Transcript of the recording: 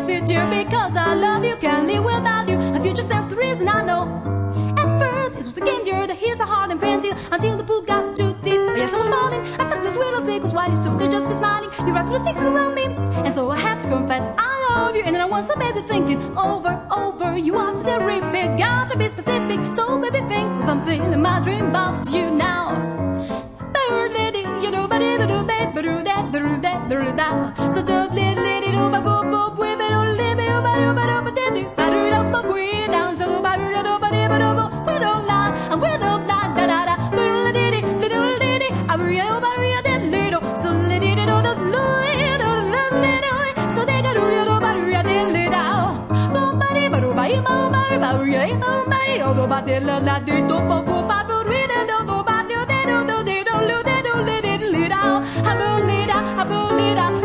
love you, dear, because I love you. Can't live without you. A future stands the reason I know. At first, it was a game, dear, that here's the heart and pain until the pool got too deep. Yes, I was falling. I started to sweet or cause while you stood there just be smiling. Your eyes were fixing around me, and so I had to confess I love you. And then I want some baby thinking over. You are so terrific, got to be specific. So baby think something in my dream about you now. You know, but if do baby do that, so do lady do ba boo boo we be do live you ba do ba we down so do ba do we don't lie and we don't lie da da da little lady I real ba real that little so lady do so they got real ba real that little boom ba do ba real do ba de la la do ba do real do ba do I believe